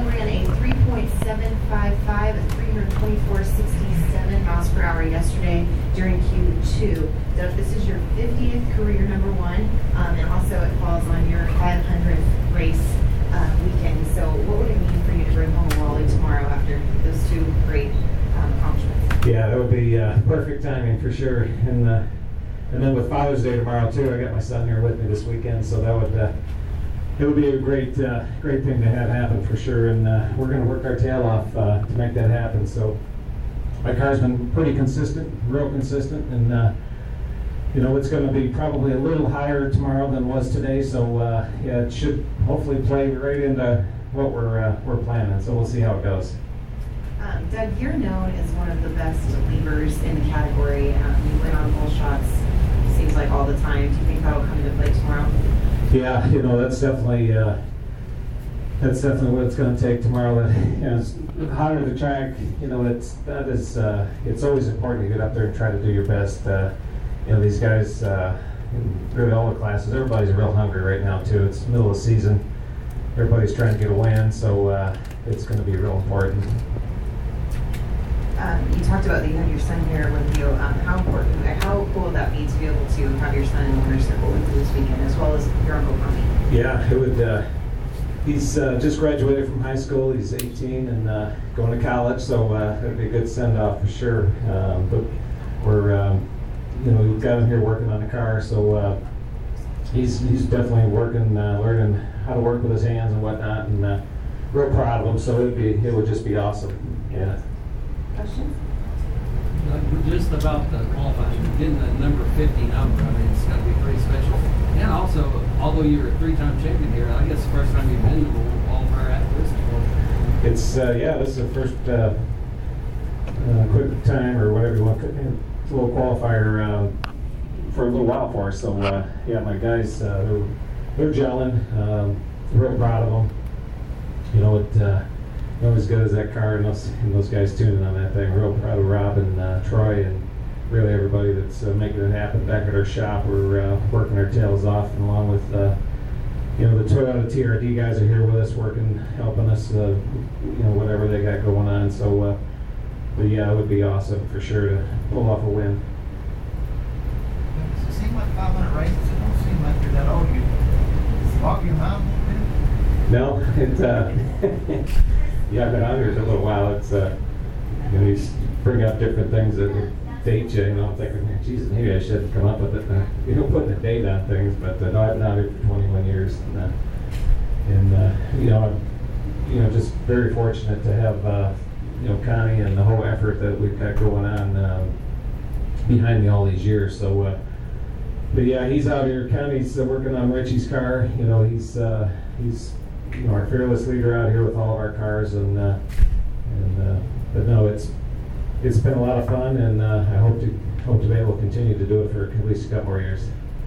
son ran a 3.755 at 324.67 miles per hour yesterday during Q2. Doug, this is your 50th career number one, and also it falls on your 500th race weekend. So what would it mean for you to bring home a Wally tomorrow after those two great accomplishments? Yeah, that would be perfect timing for sure. And then with Father's Day tomorrow too, I got my son here with me this weekend, so that would it would be a great thing to have happen for sure. And we're going to work our tail off to make that happen. So my car's been pretty consistent, real consistent, and it's going to be probably a little higher tomorrow than it was today. So yeah, it should hopefully play right into what we're planning. So we'll see how it goes. Doug, you're known as one of the best leavers in the category. You win on bull shots, seems like all the time. Do you think that'll come into play tomorrow? Yeah, that's definitely what it's going to take tomorrow. It's hotter the track. It's always important to get up there and try to do your best. These guys, really all the classes, everybody's real hungry right now too. It's the middle of the season. Everybody's trying to get a win, so it's going to be real important. You talked about that you have your son here with you. How cool would that be to be able to have your son in the winner's circle with you this weekend, as well as your Uncle Tommy? Yeah, it would. He's just graduated from high school. He's 18 and going to college, so it'd be a good send-off for sure. But we're, we've got him here working on the car, so he's definitely working, learning how to work with his hands and whatnot, and real proud of him. So it would just be awesome. Yeah. Questions? Just about the qualifying, getting the number 50 number, I mean, it's got to be pretty special. And also, although you're a three-time champion here, I guess the first time you've been to the qualifier at this point. It's, this is the first quick time, or whatever you want, little qualifier for a little while for us. So, yeah, my guys, they're gelling, real proud of them. As good as that car and those guys tuning on that thing. Real proud of Rob and Troy and really everybody that's making it happen back at our shop. We're working our tails off, and along with the Toyota TRD guys are here with us, working, helping us, whatever they got going on. So, but yeah, it would be awesome for sure to pull off a win. Does it seem like 500 races? It don't seem like you're that old. Is it walking your mind a little bit? No, yeah, I've been on here for a little while. It's you bring up different things that date you. I'm thinking, geez, maybe I should come up with it. Putting a date on things. But no, I've been out here for 21 years, and I'm just very fortunate to have Connie and the whole effort that we've got going on behind me all these years. So, but yeah, he's out here. Connie's working on Richie's car. He's our fearless leader out here with all of our cars, but no, it's been a lot of fun, and I hope to be able to continue to do it for at least a couple more years.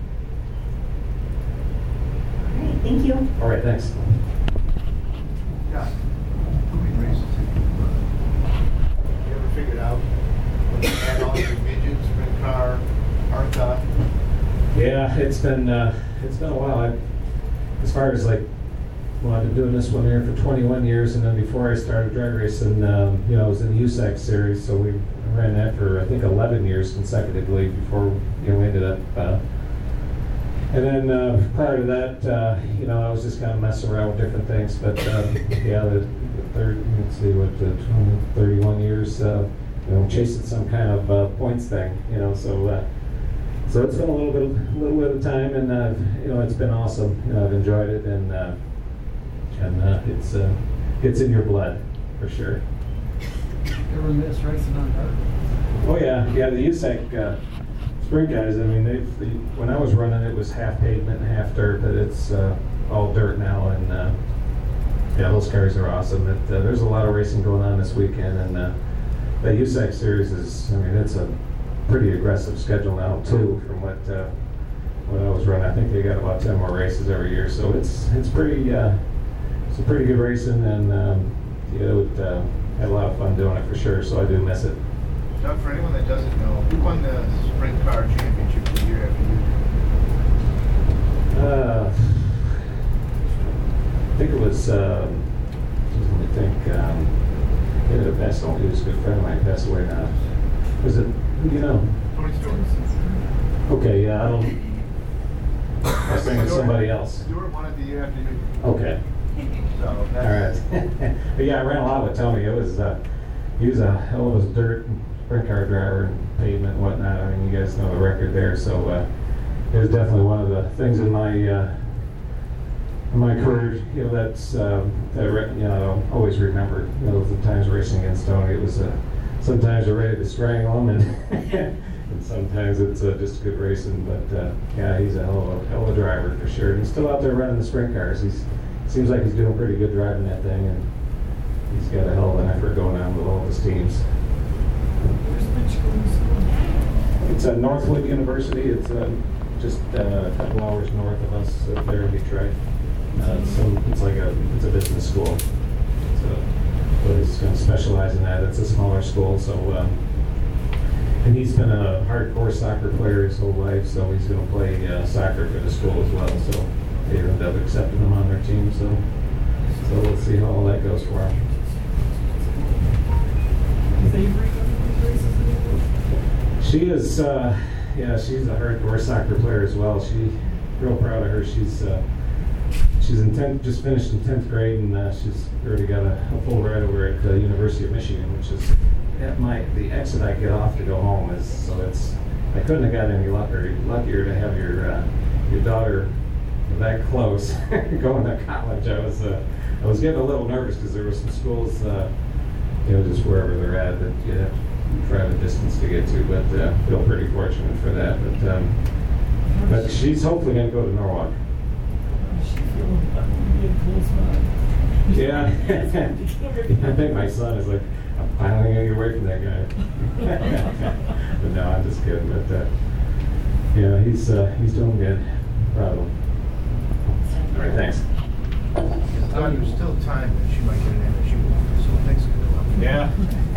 All right, thank you. All right, thanks. Yeah. How many races have you ever figured out when you had all your midgets, sprint car, ARCA? Yeah, it's been a while. As far as I've been doing this one here for 21 years, and then before I started drag racing, I was in the USAC series, so we ran that for I think 11 years consecutively before we ended up. And then prior to that, I was just kind of messing around with different things. But yeah, the 31 years, chasing some kind of points thing, So it's been a little bit of time, and it's been awesome. I've enjoyed it, and it's in your blood for sure. Ever miss racing on dirt? Oh yeah, the USAC sprint guys. I mean, when I was running, it was half pavement and half dirt, but it's all dirt now, and yeah, those cars are awesome. There's a lot of racing going on this weekend, and the USAC series it's a pretty aggressive schedule now too, from what I was running. I think they got about 10 more races every year, so it's pretty good racing, and had a lot of fun doing it for sure. So I do miss it. Doug, for anyone that doesn't know, who won the sprint car championship year after year? I think it was. Let me passed away. He was a good friend of mine. Passed away now. Was it? Who do you know? Tony Stewart. Okay, yeah, I don't. I was thinking of somebody else. Stewart won it the year after you. Okay. So All that's. right. But yeah, I ran a lot with Tony. It was he was a hell of a dirt and sprint car driver and pavement and whatnot. I mean, you guys know the record there. So it was definitely one of the things in my career. You know, that's I'll always remember. You know, the times racing against Tony. It was sometimes you're ready to strangle him, and and sometimes it's just good racing. But yeah, he's a hell of a driver for sure. And he's still out there running the sprint cars. Seems like he's doing pretty good driving that thing, and he's got a hell of an effort going on with all his teams. It's at Northwood University. It's just a couple hours north of us there in Detroit. It's a business school. But he's going to specialize in that. It's a smaller school, so and he's been a hardcore soccer player his whole life, so he's going to play soccer for the school as well. So they ended up accepting him on their team. So we'll see how all that goes for him. She is, she's a hardcore soccer player as well. Real proud of her. She's in just finished in 10th grade, and she's already got a full ride over at the University of Michigan, which is the exit I get off to go home is. So I couldn't have got any luckier to have your daughter that close going to college. I was getting a little nervous because there were some schools, just wherever they're at that you have to drive a distance to get to, but feel pretty fortunate for that. But she's hopefully going to go to Norwalk. Yeah. I think my son is like, I'm finally going to get away from that guy. But no, I'm just kidding. But yeah, he's doing good.